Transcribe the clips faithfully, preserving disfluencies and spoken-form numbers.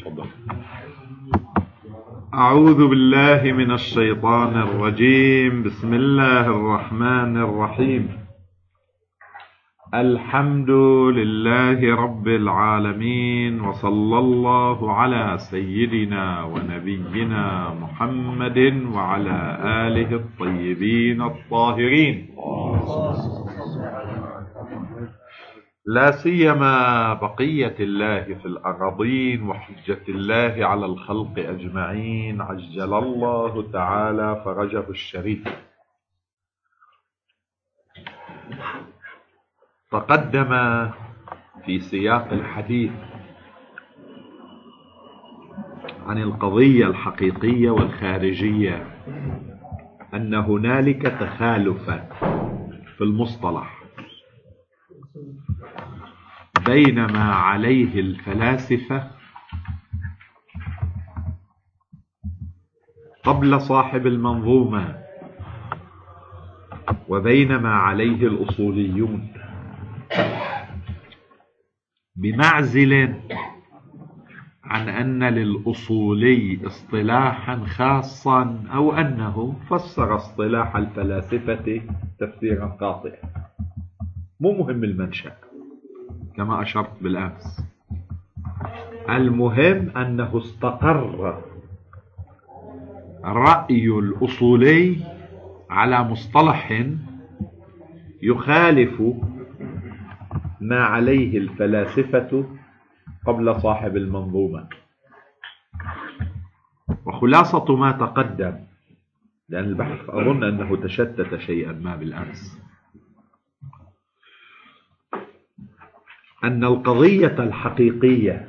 تفضل. أعوذ بالله من الشيطان الرجيم. بسم الله الرحمن الرحيم. الحمد لله رب العالمين، وصلى الله على سيدنا ونبينا محمد وعلى آله الطيبين الطاهرين، لا سيما بقية الله في الأراضين وحجة الله على الخلق أجمعين، عجل الله تعالى فرجه الشريف. تقدم في سياق الحديث عن القضية الحقيقية والخارجية أن هنالك تخالفا في المصطلح بين ما عليه الفلاسفة قبل صاحب المنظومة وبين ما عليه الأصوليون، بمعزل عن أن للأصولي اصطلاحا خاصا أو أنه فسر اصطلاح الفلاسفة تفسيرا خاطئا. مو مهم المنشأ كما أشرت بالأمس، المهم أنه استقر رأي الأصولي على مصطلح يخالف ما عليه الفلاسفة قبل صاحب المنظومة. وخلاصة ما تقدم، لأن البحث أظن أنه تشتت شيئا ما بالأمس، أن القضية الحقيقية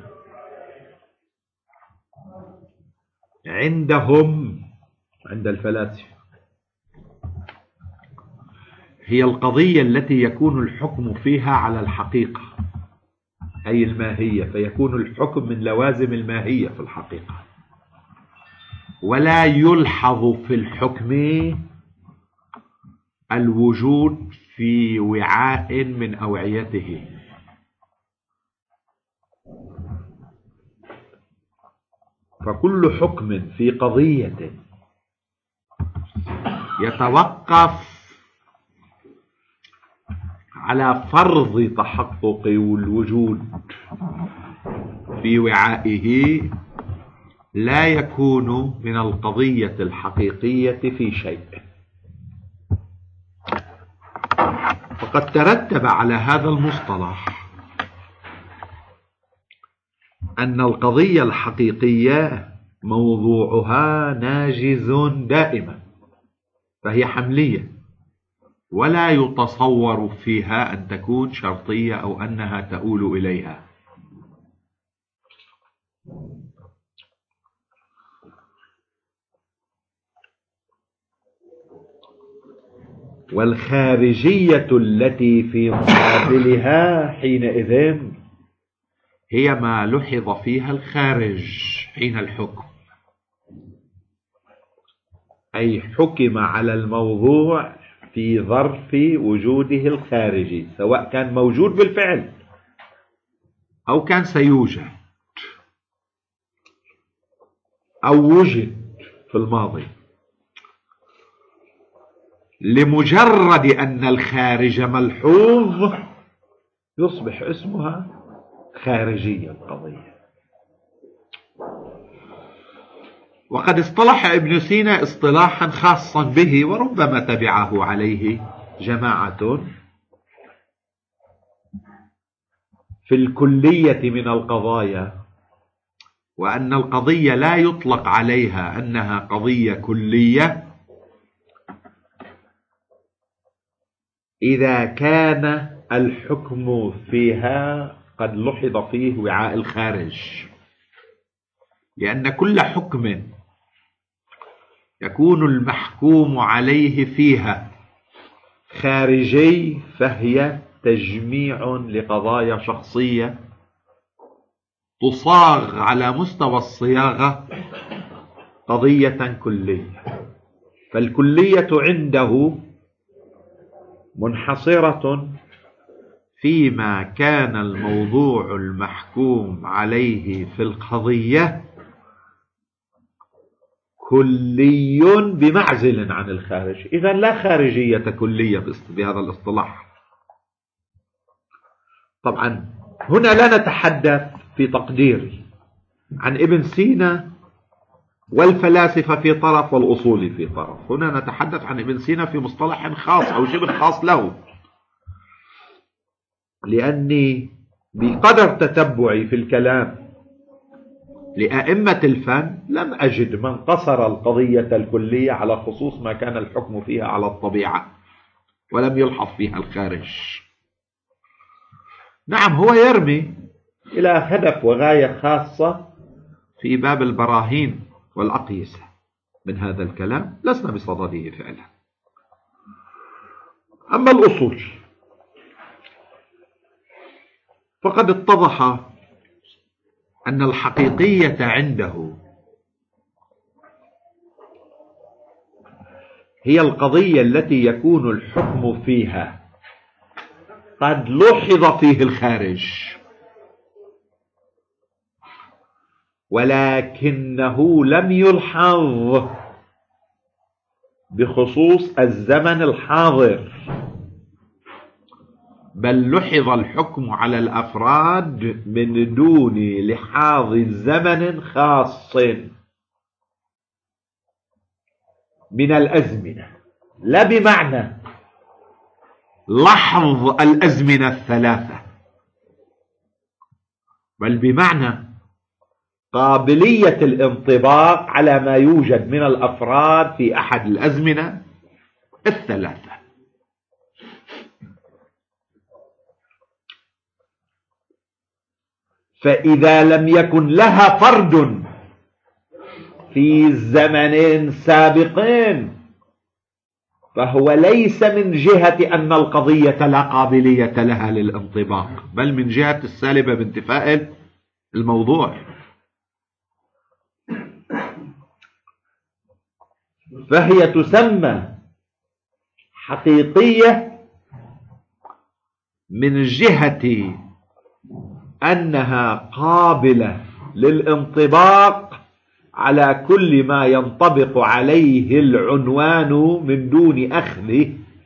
عندهم، عند الفلاسفة، هي القضية التي يكون الحكم فيها على الحقيقة أي الماهية، فيكون الحكم من لوازم الماهية في الحقيقة، ولا يلحظ في الحكم الوجود في وعاء من أوعيته. فكل حكم في قضية يتوقف على فرض تحقق الوجود في وعائه لا يكون من القضية الحقيقية في شيء. فقد ترتب على هذا المصطلح أن القضية الحقيقية موضوعها ناجز دائما، فهي حملية، ولا يتصور فيها أن تكون شرطية أو أنها تؤول إليها. والخارجية التي في مقابلها حينئذ هي ما لحظ فيها الخارج حين الحكم، أي حكم على الموضوع في ظرف وجوده الخارجي، سواء كان موجود بالفعل أو كان سيوجد أو وجد في الماضي، لمجرد أن الخارج ملحوظ يصبح اسمها خارجية القضية. وقد اصطلح ابن سينا اصطلاحا خاصا به، وربما تبعه عليه جماعة، في الكلية من القضايا، وأن القضية لا يطلق عليها أنها قضية كلية إذا كان الحكم فيها قد لحظ فيه وعاء الخارج، لأن كل حكم يكون المحكوم عليه فيها خارجي فهي تجميع لقضايا شخصية تصاغ على مستوى الصياغة قضية كلية. فالكلية عنده منحصرة فيما كان الموضوع المحكوم عليه في القضية كلي بمعزل عن الخارج. إذا لا خارجية كلية بهذا الاصطلاح. طبعا هنا لا نتحدث في تقديري عن ابن سينا والفلاسفة في طرف والأصول في طرف. هنا نتحدث عن ابن سينا في مصطلح خاص أو شبه خاص له، لأني بقدر تتبعي في الكلام لأئمة الفن لم أجد من قصر القضية الكلية على خصوص ما كان الحكم فيها على الطبيعة ولم يلحظ فيها الخارج. نعم، هو يرمي إلى هدف وغاية خاصة في باب البراهين والأقيسة من هذا الكلام، لسنا بصدده فعلا. أما الأصول فقد اتضح أن الحقيقية عنده هي القضية التي يكون الحكم فيها قد لحظ فيه الخارج، ولكنه لم يلحظ بخصوص الزمن الحاضر، بل لحظ الحكم على الأفراد من دون لحاظ زمن خاص من الأزمنة، لا بمعنى لحظ الأزمنة الثلاثة، بل بمعنى قابلية الانطباق على ما يوجد من الأفراد في أحد الأزمنة الثلاثة. فإذا لم يكن لها فرد في زمن سابقين فهو ليس من جهة أن القضية لا قابلية لها للانطباق، بل من جهة السالبة بانتفاء الموضوع. فهي تسمى حقيقية من جهة أنها قابلة للانطباق على كل ما ينطبق عليه العنوان من دون أخذ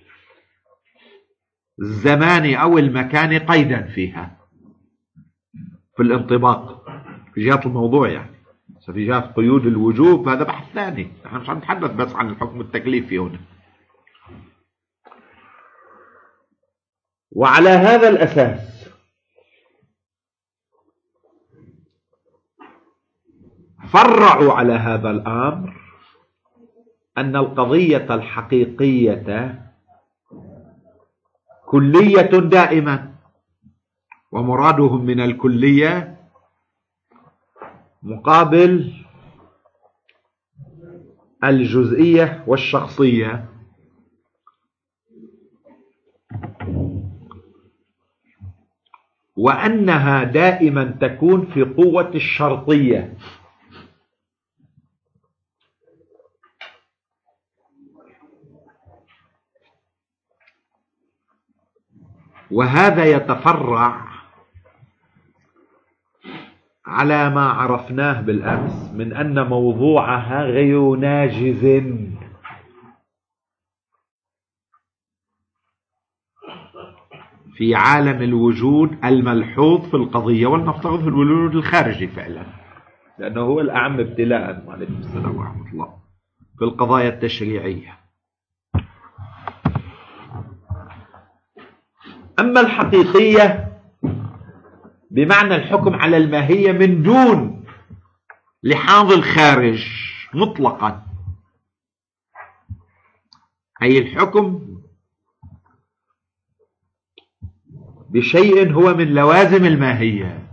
الزمان أو المكان قيدا فيها في الانطباق في جهة الموضوع. يعني في جهة قيود الوجوب هذا بحث ثاني، نحن مش هنتحدث بس عن الحكم التكليفي هنا. وعلى هذا الأساس فرعوا على هذا الأمر أن القضية الحقيقية كلية دائما، ومرادهم من الكلية مقابل الجزئية والشخصية، وأنها دائما تكون في قوة الشرطية. وهذا يتفرع على ما عرفناه بالأمس من أن موضوعها غير ناجز في عالم الوجود الملحوظ في القضية، والنفترض في الوجود الخارجي فعلا، لأنه هو الأعم ابتلاء وعليكم السلام ورحمة الله في القضايا التشريعية. أما الحقيقية بمعنى الحكم على الماهية من دون لحاظ الخارج مطلقا، أي الحكم بشيء هو من لوازم الماهية،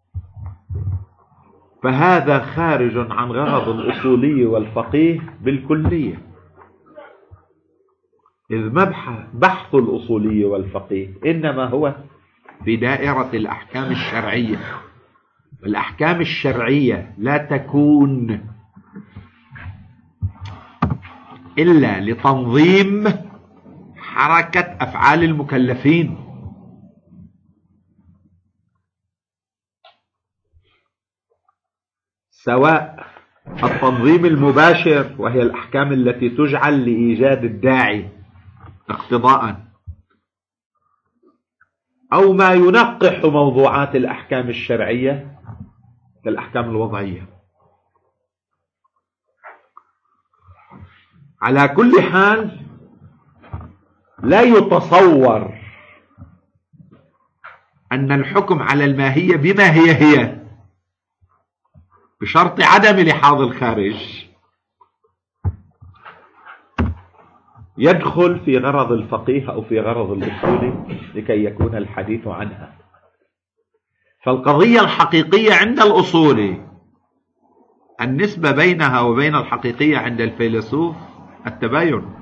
فهذا خارج عن غرض الأصولي والفقيه بالكلية. إذ بحث الأصولي والفقيه إنما هو في دائرة الأحكام الشرعية. الأحكام الشرعية لا تكون إلا لتنظيم حركة أفعال المكلفين، سواء التنظيم المباشر وهي الأحكام التي تجعل لإيجاد الداعي اقتضاء، أو ما ينقح موضوعات الأحكام الشرعية كالأحكام الوضعية. على كل حال لا يتصور أن الحكم على الماهية بما هي هي بشرط عدم لحاظ الخارج يدخل في غرض الفقيه أو في غرض الأصولي لكي يكون الحديث عنها. فالقضية الحقيقية عند الأصولي النسبة بينها وبين الحقيقية عند الفيلسوف التباين.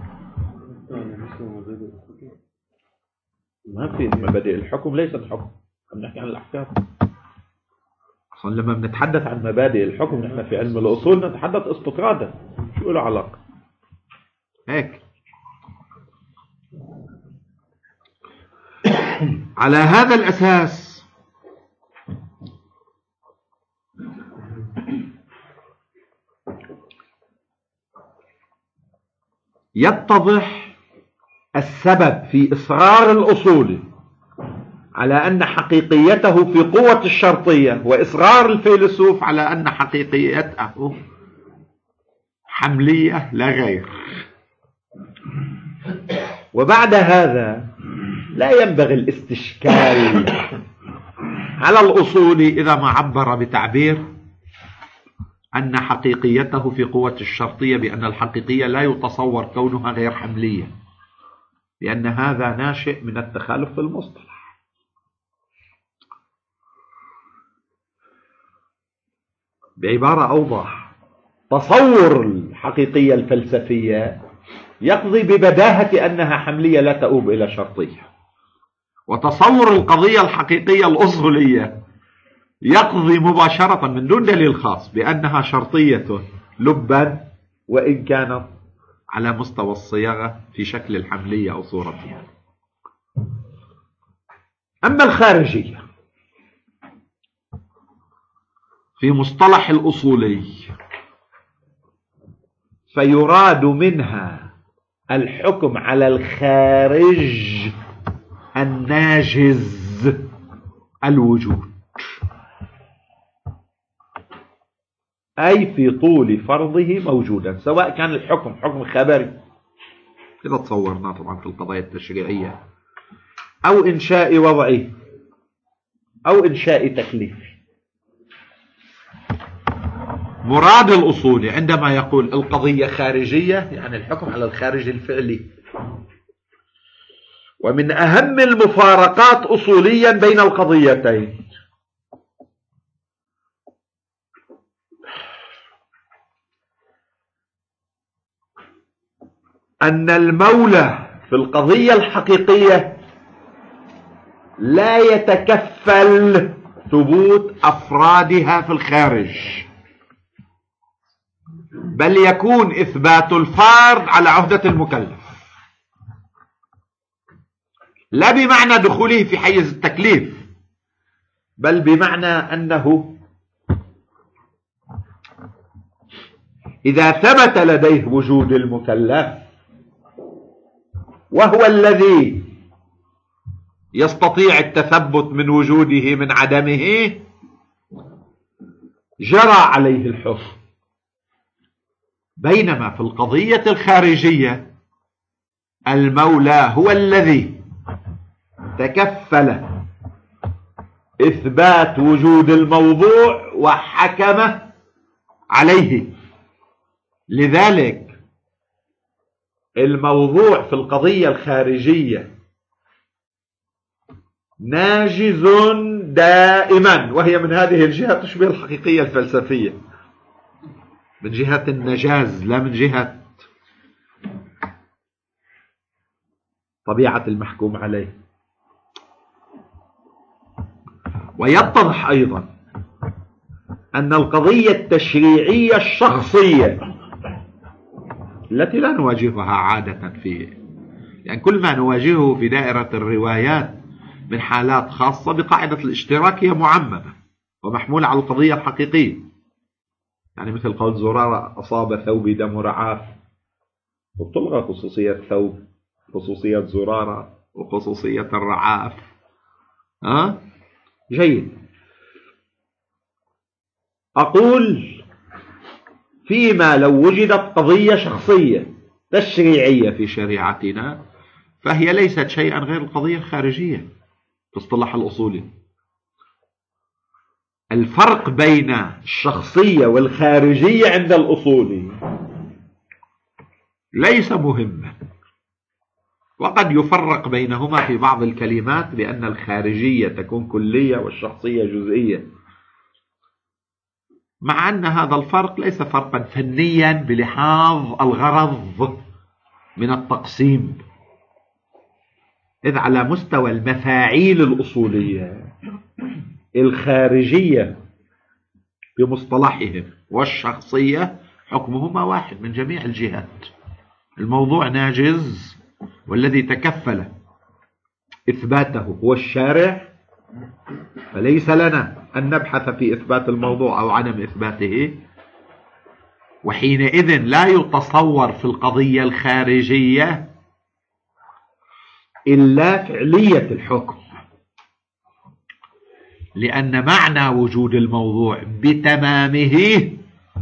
ما في مبادئ الحكم ليست حكم، نحكي عن الأحكام. أصلا لما بنتحدث عن مبادئ الحكم نحن في علم الأصول نتحدث استطرادا، شو له علاقة هيك. على هذا الأساس يتضح السبب في إصرار الأصولي على أن حقيقيته في قوة الشرطية، وإصرار الفيلسوف على أن حقيقيته حملية لا غير. وبعد هذا لا ينبغي الاستشكال على الأصولي إذا ما عبر بتعبير أن حقيقيته في قوة الشرطية بأن الحقيقية لا يتصور كونها غير حملية، لأن هذا ناشئ من التخالف في المصطلح. بعبارة أوضح، تصور الحقيقية الفلسفية يقضي ببداهة أنها حملية لا تؤوب إلى شرطية، وتصور القضية الحقيقية الأصولية يقضي مباشرة من دون دليل خاص بأنها شرطية لبا، وإن كانت على مستوى الصياغة في شكل الحملية أو صورتها. أما الخارجية في مصطلح الأصولي فيراد منها الحكم على الخارج الناجز الوجود، أي في طول فرضه موجودا، سواء كان الحكم حكم خبري إذا تصورنا طبعا في القضايا التشريعية، أو إنشاء وضعي، أو إنشاء تكليفي. مراد الأصولي عندما يقول القضية خارجية يعني الحكم على الخارج الفعلي. ومن أهم المفارقات أصوليا بين القضيتين أن المولى في القضية الحقيقية لا يتكفل ثبوت أفرادها في الخارج، بل يكون إثبات الفرد على عهدة المكلف، لا بمعنى دخوله في حيز التكليف، بل بمعنى أنه إذا ثبت لديه وجود المكلف وهو الذي يستطيع التثبت من وجوده من عدمه جرى عليه الحكم. بينما في القضية الخارجية المولى هو الذي تكفل إثبات وجود الموضوع وحكم عليه. لذلك الموضوع في القضية الخارجية ناجز دائما، وهي من هذه الجهة تشبه الحقيقية الفلسفية من جهة النجاز، لا من جهة طبيعة المحكوم عليه. ويتضح أيضا أن القضية التشريعية الشخصية التي لا نواجهها عادة في يعني كل ما نواجهه في دائرة الروايات من حالات خاصة بقاعدة الاشتراك هي معممة ومحمولة على القضية الحقيقية. يعني مثل قول زرارة أصاب ثوبي دم رعاف، وبتلغى خصوصية ثوب، خصوصية زرارة وخصوصية الرعاف. ها؟ جيد. أقول فيما لو وجدت قضية شخصية تشريعية في شريعتنا فهي ليست شيئا غير القضية الخارجية في اصطلاح الأصولي. الفرق بين الشخصية والخارجية عند الأصولي ليس مهما، وقد يفرق بينهما في بعض الكلمات بأن الخارجية تكون كلية والشخصية جزئية، مع أن هذا الفرق ليس فرقا فنيا بلحاظ الغرض من التقسيم، إذ على مستوى المفاعيل الأصولية الخارجية بمصطلحهم والشخصية حكمهما واحد من جميع الجهات. الموضوع ناجز، والذي تكفل إثباته هو الشارع، فليس لنا أن نبحث في إثبات الموضوع أو عدم إثباته، وحينئذ لا يتصور في القضية الخارجية إلا فعلية الحكم، لأن معنى وجود الموضوع بتمامه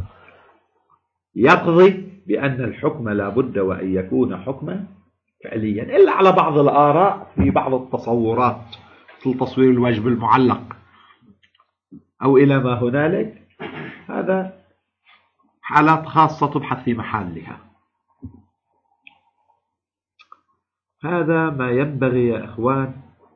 يقضي بأن الحكم لا بد وأن يكون حكما فعليا، إلا على بعض الآراء في بعض التصورات مثل تصوير الواجب المعلق أو إلى ما هنالك، هذا حالات خاصة تبحث في محلها. هذا ما ينبغي يا إخوان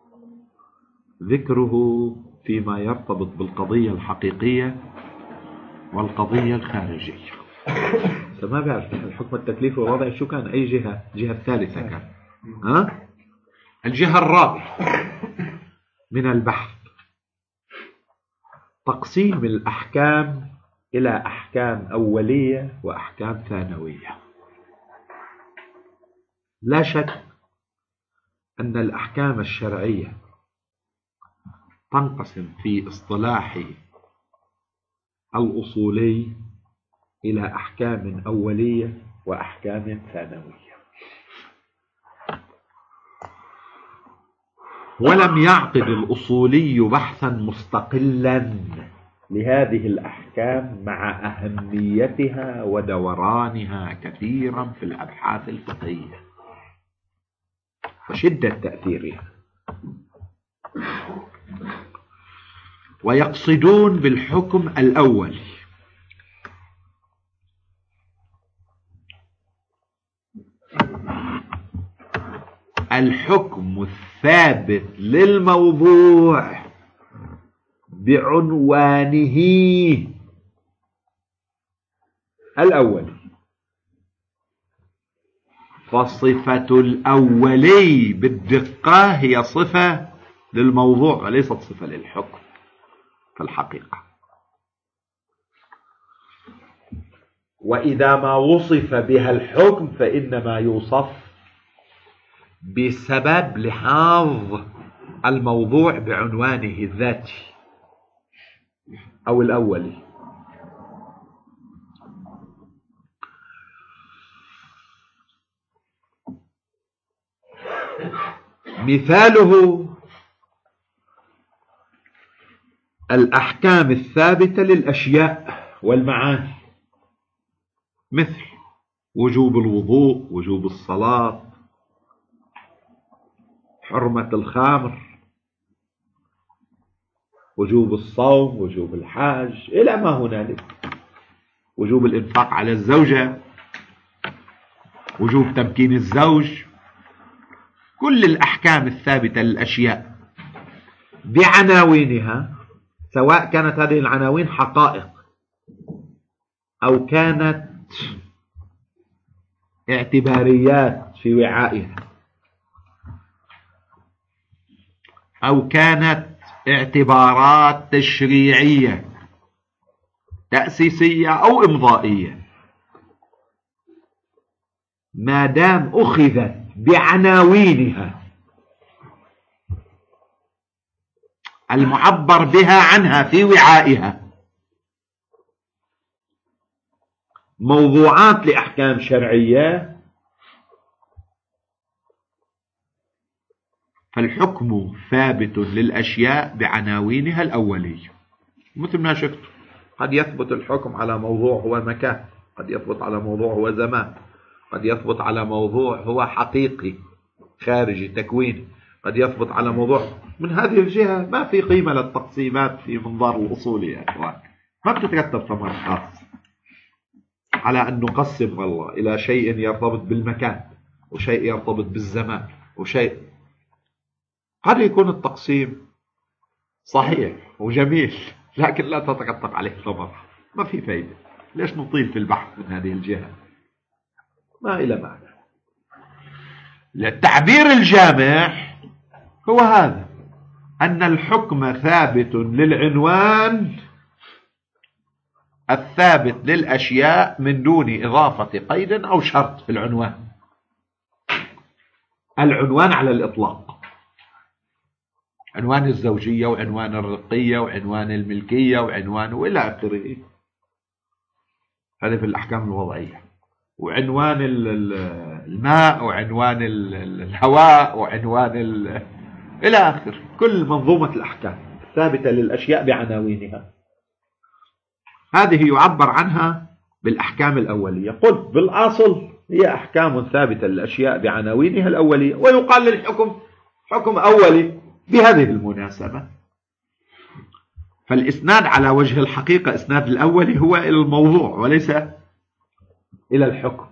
ذكره فيما يرتبط بالقضية الحقيقية والقضية الخارجية. ما بعرف الحكم التكليفي والوضعي شو كان، أي جهة؟ جهة الثالثة كان، ها؟ الجهة الرابعة من البحث تقسيم الأحكام إلى أحكام أولية وأحكام ثانوية. لا شك أن الأحكام الشرعية تنقسم في اصطلاح الأصولي إلى أحكام أولية وأحكام ثانوية، ولم يعقد الأصولي بحثا مستقلا لهذه الأحكام مع أهميتها ودورانها كثيرا في الأبحاث الفقهية وشدة تأثيرها، ويقصدون بالحكم الأول الحكم الثابت للموضوع بعنوانه الأول، فصفة الأولي بالدقة هي صفة للموضوع وليست صفة للحكم في الحقيقة. وإذا ما وصف بها الحكم فإنما يوصف بسبب لحاظ الموضوع بعنوانه الذاتي أو الأولي. مثاله الأحكام الثابتة للأشياء والمعاني، مثل وجوب الوضوء، وجوب الصلاة، حرمة الخمر، وجوب الصوم، وجوب الحج، إلى ما هنالك، وجوب الإنفاق على الزوجة، وجوب تمكين الزوج، كل الأحكام الثابتة للأشياء بعناوينها، سواء كانت هذه العناوين حقائق أو كانت اعتباريات في وعائها أو كانت اعتبارات تشريعية تأسيسية أو إمضائية، ما دام أخذت بعناوينها المعبر بها عنها في وعائها موضوعات لأحكام شرعية، فالحكم ثابت للأشياء بعناوينها الأولية. مثل ما شفت قد يثبت الحكم على موضوع هو مكان، قد يثبت على موضوع هو زمان، قد يثبت على موضوع هو حقيقي خارجي تكويني، قد يثبت على موضوع. من هذه الجهة ما في قيمة للتقسيمات في منظار الأصول يا أخوان، ما بتترتب ثمر خاص على أن نقسم والله إلى شيء يرتبط بالمكان وشيء يرتبط بالزمان وشيء. قد يكون التقسيم صحيح وجميل لكن لا تترتب عليه ثمر، ما في فايدة. ليش نطيل في البحث من هذه الجهة؟ ما إلى معنى. التعبير الجامع هو هذا، أن الحكم ثابت للعنوان الثابت للأشياء من دون إضافة قيد أو شرط في العنوان. العنوان على الإطلاق، عنوان الزوجية وعنوان الرقية وعنوان الملكية وعنوان وإلى آخره، هذا في الأحكام الوضعية. وعنوان الماء وعنوان الهواء وعنوان إلى آخر، كل منظومة الأحكام ثابتة للأشياء بعناوينها، هذه يعبر عنها بالأحكام الأولية. قلت بالأصل هي أحكام ثابتة للأشياء بعناوينها الأولية، ويقال للحكم حكم أولي بهذه المناسبة. فالإسناد على وجه الحقيقة إسناد الأولي هو إلى الموضوع وليس إلى الحكم،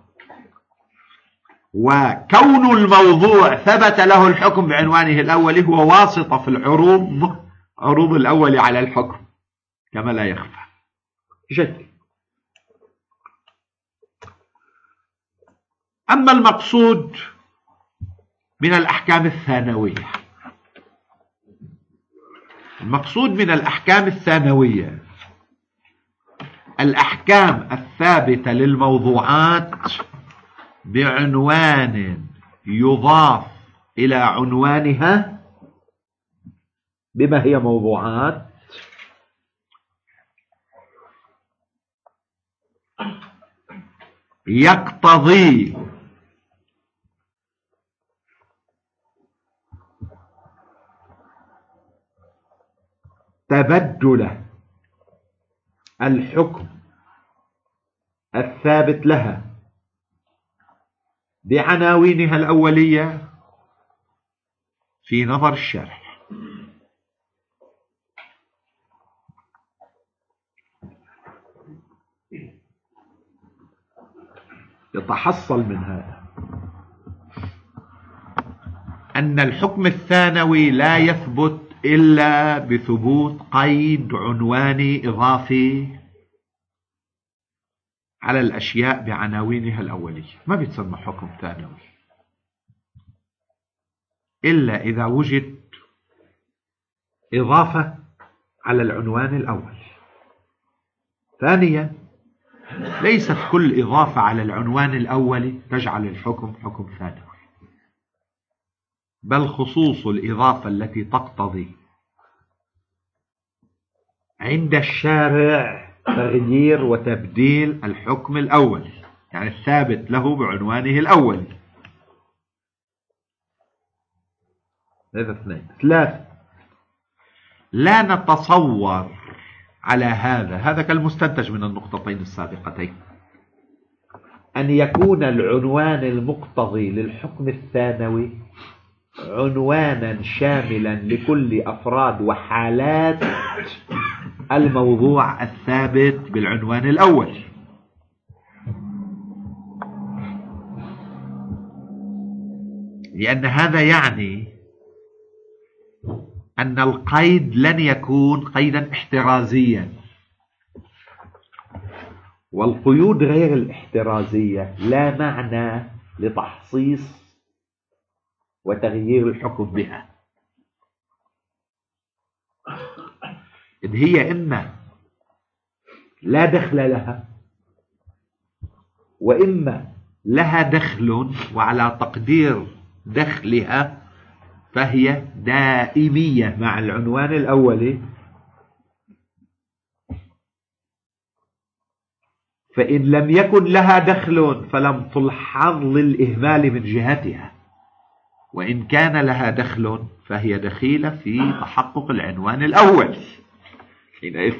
وكون الموضوع ثبت له الحكم بعنوانه الأولي هو واسطة في العروض، عروض الأول على الحكم كما لا يخفى. جد. أما المقصود من الأحكام الثانوية، المقصود من الأحكام الثانوية الأحكام الثابتة للموضوعات بعنوان يضاف إلى عنوانها بما هي موضوعات يقتضي تبدل الحكم الثابت لها بعناوينها الأولية في نظر الشرع. يتحصل من هذا أن الحكم الثانوي لا يثبت إلا بثبوت قيد عنواني إضافي على الأشياء بعناوينها الأولية، ما بيتسمى حكم ثانوي إلا إذا وجد إضافة على العنوان الأول. ثانيا، ليست كل إضافة على العنوان الأول تجعل الحكم حكم ثانوي، بل خصوص الإضافة التي تقتضي عند الشارع تغيير وتبديل الحكم الأول، يعني الثابت له بعنوانه الأول. هذا اثنين. ثلاثة، لا نتصور على هذا هذا كالمستنتج من النقطتين السابقتين أن يكون العنوان المقتضي للحكم الثانوي عنوانا شاملا لكل أفراد وحالات الموضوع الثابت بالعنوان الأول، لأن هذا يعني أن القيد لن يكون قيدا احترازيا، والقيود غير الاحترازية لا معنى لتحصيص وتغيير الحكم بها، إذ هي إما لا دخل لها وإما لها دخل، وعلى تقدير دخلها فهي دائمية مع العنوان الأولي، فإن لم يكن لها دخل فلم تلحظ للإهمال من جهتها، وإن كان لها دخل فهي دخيلة في تحقق العنوان الأول حينئذ.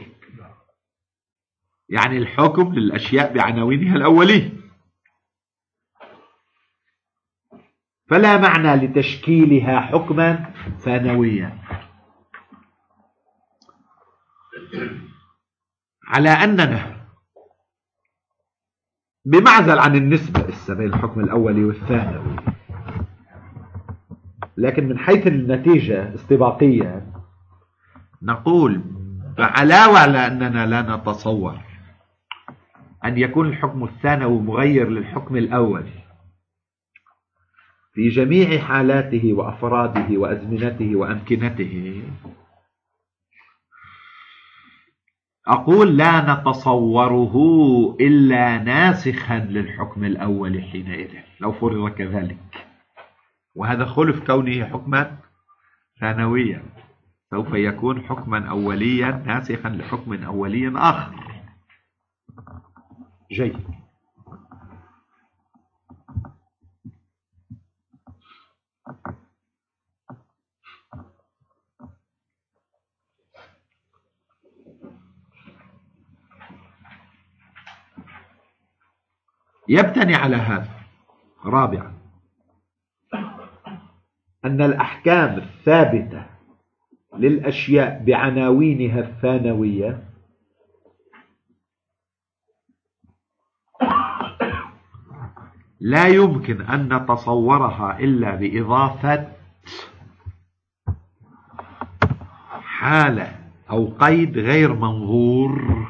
يعني الحكم للأشياء بعناوينها الأولية، فلا معنى لتشكيلها حكما ثانويا. على أننا بمعزل عن النسبة بين الحكم الأولي والثانوي، لكن من حيث النتيجة استباقية نقول علاوة على أننا لا نتصور أن يكون الحكم الثانوي مغير للحكم الأولي في جميع حالاته وأفراده وأزمنته وأمكنته، أقول لا نتصوره إلا ناسخا للحكم الأول حينئذ لو فرض كذلك، وهذا خلف كونه حكما ثانويا، سوف يكون حكما أوليا ناسخا لحكم أولي آخر. جيد. يبتني على هذا رابعا أن الأحكام الثابتة للأشياء بعناوينها الثانوية لا يمكن أن نتصورها إلا بإضافة حالة أو قيد غير منظور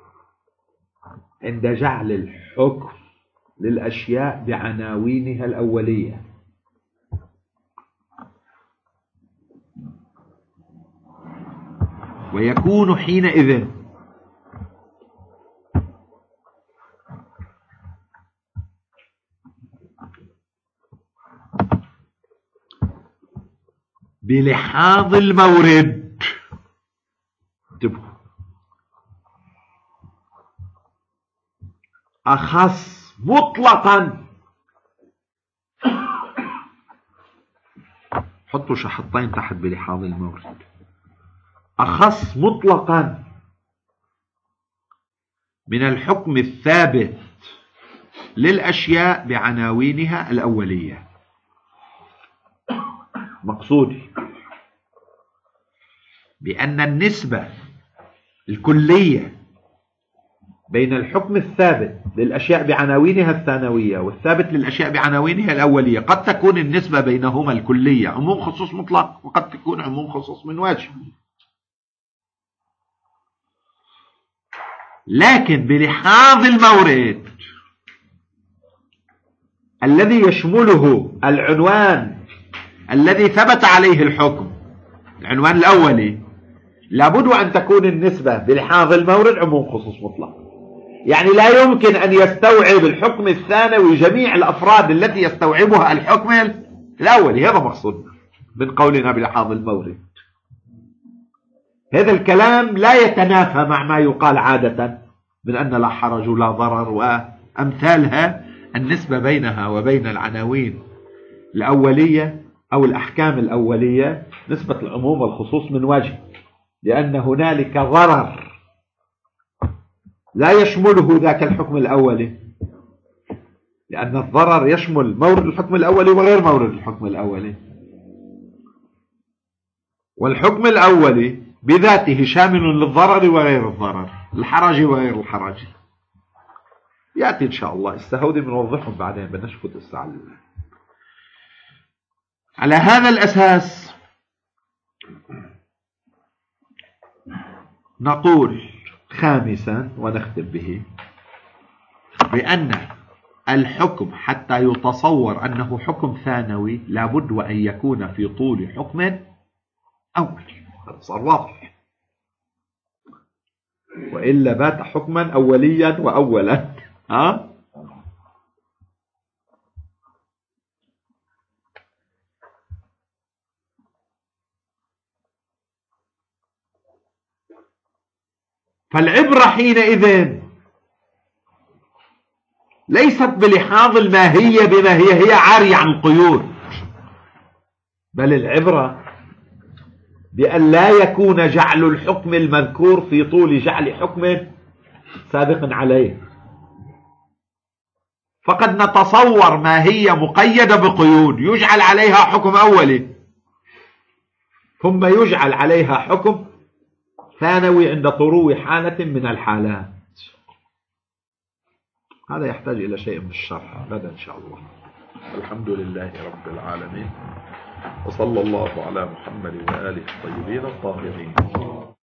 عند جعل الحكم للأشياء بعناوينها الأولية. ويكون حينئذ بلحاظ المورد، انتبهوا، أخص مطلقا، حطوا شحطين تحت بلحاظ المورد، أخص مطلقا من الحكم الثابت للأشياء بعناوينها الأولية. مقصودي بأن النسبة الكلية بين الحكم الثابت للأشياء بعناوينها الثانوية والثابت للأشياء بعناوينها الأولية قد تكون النسبة بينهما الكلية عموم خصوص مطلق، وقد تكون عموم خصوص من واجب، لكن بلحاظ المورد الذي يشمله العنوان الذي ثبت عليه الحكم، العنوان الأولي، لابد أن تكون النسبة بلحاظ المورد عموم خصوص مطلق. يعني لا يمكن أن يستوعب الحكم الثانوي جميع الأفراد التي يستوعبها الحكم الأولي. هذا مقصودنا من قولنا بلحاظ المورد. هذا الكلام لا يتنافى مع ما يقال عادة من أن لا حرج ولا ضرر وأمثالها، النسبة بينها وبين العناوين الأولية أو الأحكام الأولية نسبة العموم والخصوص من وجه، لأن هنالك ضرر لا يشمله ذاك الحكم الأولي، لأن الضرر يشمل مورد الحكم الأولي وغير مورد الحكم الأولي، والحكم الأولي بذاته شامل للضرر وغير الضرر، الحرج وغير الحرج. يأتي إن شاء الله السهودي بنوضحهم بعدين، بنشفت الساعة. على هذا الأساس نقول خامسا ونختم به بأن الحكم حتى يتصور أنه حكم ثانوي لابد وأن يكون في طول حكم أول. هذا صار واضح، وإلا بات حكما أوليا وأولا. ها؟ فالعبرة حينئذ ليست بلحاظ الماهية بما هي هي عارية عن القيود، بل العبرة بأن لا يكون جعل الحكم المذكور في طول جعل حكم سابق عليه. فقد نتصور ما هي مقيدة بقيود يجعل عليها حكم أولي ثم يجعل عليها حكم ثانوي عند طرو حالة من الحالات. هذا يحتاج إلى شيء من الشرح غدا إن شاء الله. الحمد لله رب العالمين، وصلى الله على محمد وآله الطيبين الطاهرين.